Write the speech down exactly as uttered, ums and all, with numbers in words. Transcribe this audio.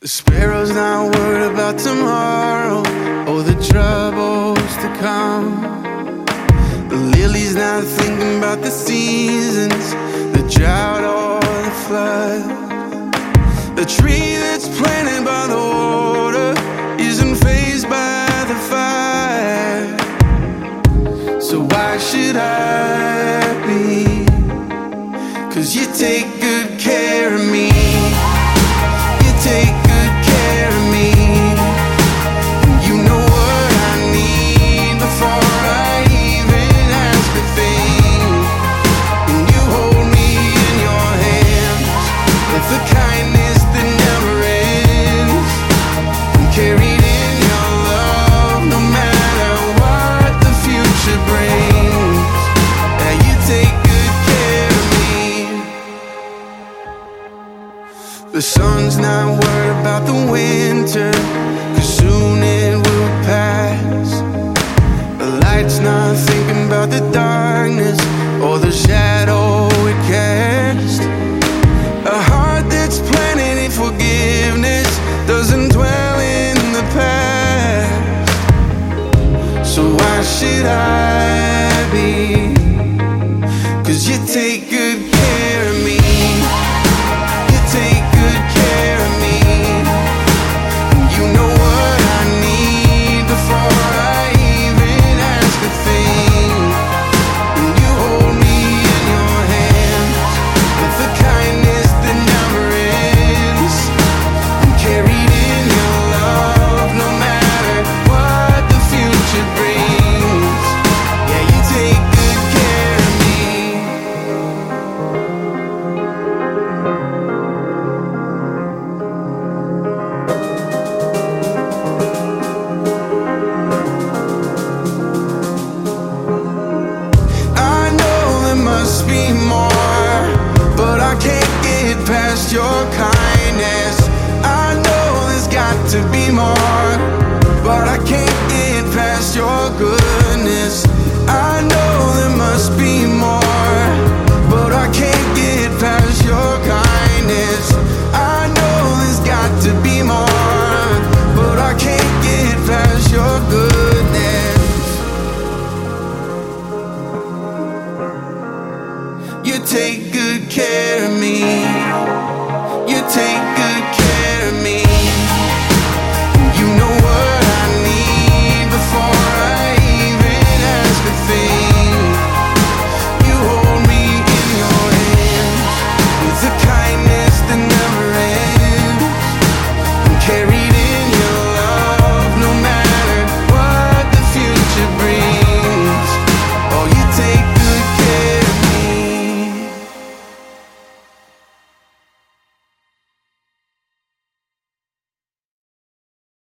The sparrow's not worried about tomorrow or the troubles to come. The lily's not thinking about the seasons, the drought or the flood. The tree that's planted by the water isn't fazed by the fire. So why should I be? 'Cause you take good care of me. You take good care of me. And you know what I need before I even ask a thing. And you hold me in your hands with the kindness that never ends. I'm carried in your love no matter what the future brings. Yeah, you take good care of me. The sun's not worried about the winter, 'cause soon it will pass. The light's not thinking about the darkness or the shadow it casts. A heart that's planted in forgiveness doesn't dwell in the past. So why should I be